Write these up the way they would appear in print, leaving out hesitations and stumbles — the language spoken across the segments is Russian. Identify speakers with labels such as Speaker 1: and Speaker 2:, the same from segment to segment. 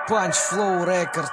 Speaker 1: Punch Flow Records.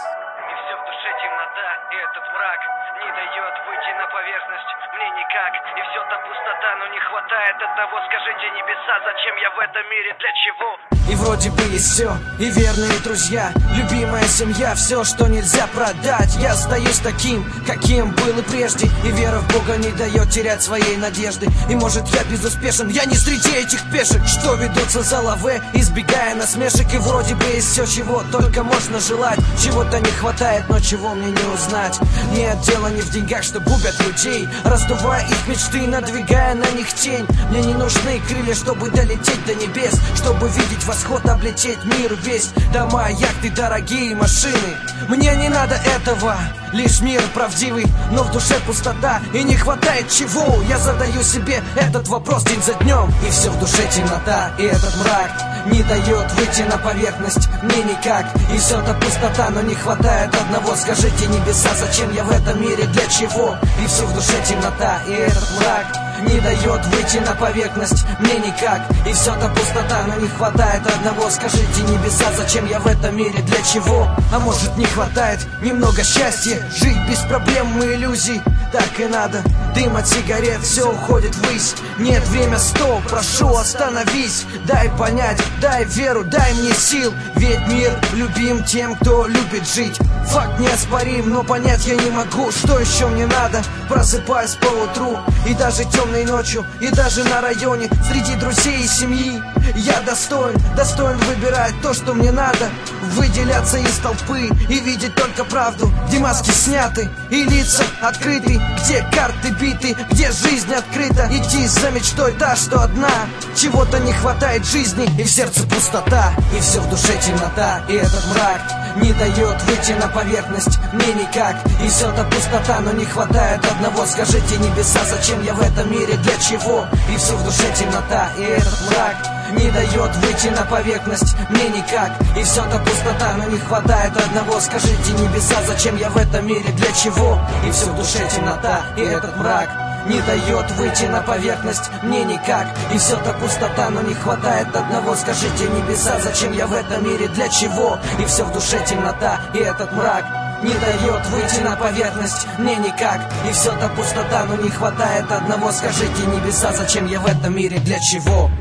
Speaker 2: И все в душе темнота, и этот мрак не дает выйти на поверхность мне никак. И все та пустота, но не хватает одного. Скажите, небеса, зачем я в этом мире, для чего?
Speaker 1: И вроде бы есть все, и верные друзья, любимая семья, все, что нельзя продать. Я остаюсь таким, каким был и прежде, и вера в Бога не дает терять своей надежды. И может я безуспешен, я не среди этих пешек, что ведутся за лаве, избегая насмешек. И вроде бы есть все, чего только можно желать. Чего-то не хватает, но чего мне не узнать. Нет, дело не в деньгах, что губят людей, раздувая их мечты, надвигая на них тень. Мне не нужны крылья, чтобы долететь до небес, чтобы видеть восход, облететь мир весь. Дома, яхты, дорогие машины. Мне не надо этого, лишь мир правдивый, но в душе пустота и не хватает чего. Я задаю себе этот вопрос день за днем. И все в душе темнота, и этот мрак не дает выйти на поверхность мне никак. И все та пустота, но не хватает одного. Скажите, небеса, зачем я в этом мире, для чего? И все в душе темнота, и этот мрак не дает выйти на поверхность мне никак. И все та пустота, но не хватает одного. Скажите, небеса, зачем я в этом мире, для чего? А может не хватает немного счастья, жить без проблем и иллюзий. Так и надо, дым от сигарет, все уходит ввысь. Нет, время, стоп, прошу, остановись. Дай понять, дай веру, дай мне сил. Ведь мир любим тем, кто любит жить. Факт неоспорим, но понять я не могу, что еще мне надо. Просыпаюсь поутру, и даже темной ночью, и даже на районе, среди друзей и семьи. Я достоин выбирать то, что мне надо. Выделяться из толпы и видеть только правду, где маски сняты и лица открыты, где карты биты, где жизнь открыта. Идти за мечтой та, что одна. Чего-то не хватает жизни, и в сердце пустота. И все в душе темнота, и этот мрак не дает выйти на поверхность мне никак. И все та пустота, но не хватает одного. Скажите, небеса, зачем я в этом мире, для чего? И все в душе темнота, и этот мрак не дает выйти на поверхность мне никак. И все та пустота, но не хватает одного. Скажите, небеса, зачем я в этом мире, для чего? И все в душе темнота, и этот мрак не дает выйти на поверхность мне никак. И все та пустота, но не хватает одного. Скажите, небеса, зачем я в этом мире, для чего? И все в душе темнота, и этот мрак не дает выйти на поверхность мне никак. И все та пустота, но не хватает одного. Скажите, небеса, зачем я в этом мире, для чего?